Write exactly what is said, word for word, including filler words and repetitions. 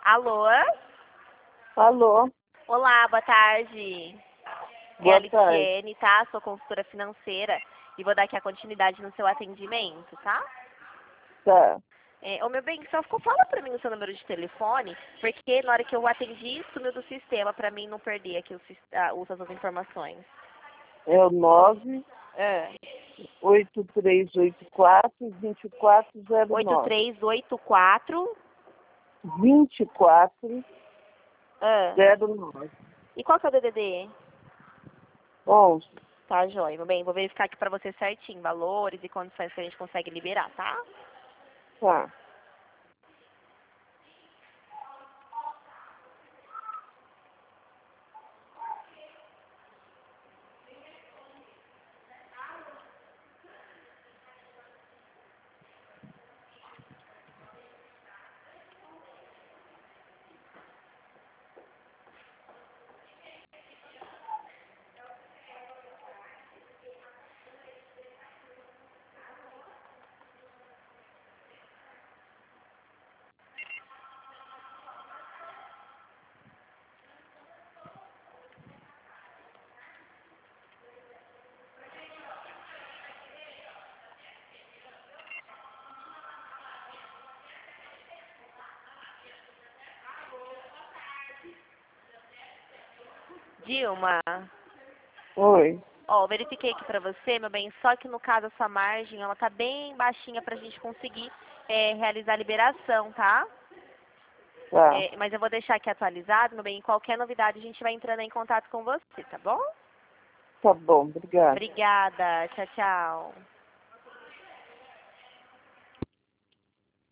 Alô? Alô, Olá, boa tarde. É a boa tarde. Liciene, tá? Sou consultora financeira e vou dar aqui a continuidade no seu atendimento, tá? Tá. É, ô meu bem, só ficou, fala pra mim o seu número de telefone, porque na hora que eu atendi, sumiu do sistema pra mim não perder aqui o, sis- ah, os- as informações. É o nove É. oito três oito quatro, dois quatro zero oito nove. três oito quatro. vinte e quatro Ah. zero nove. E qual que é o D D D? onze. Tá, joia. Meu bem, vou verificar aqui pra você certinho, valores e condições que a gente consegue liberar, tá? Tá. Dilma, Oi. ó, verifiquei aqui pra você, meu bem, só que no caso a sua margem, ela tá bem baixinha pra gente conseguir é, realizar a liberação, tá? Tá. É, mas eu vou deixar aqui atualizado, meu bem, qualquer novidade a gente vai entrando em contato com você, tá bom? Tá bom, obrigada. Obrigada, tchau, tchau.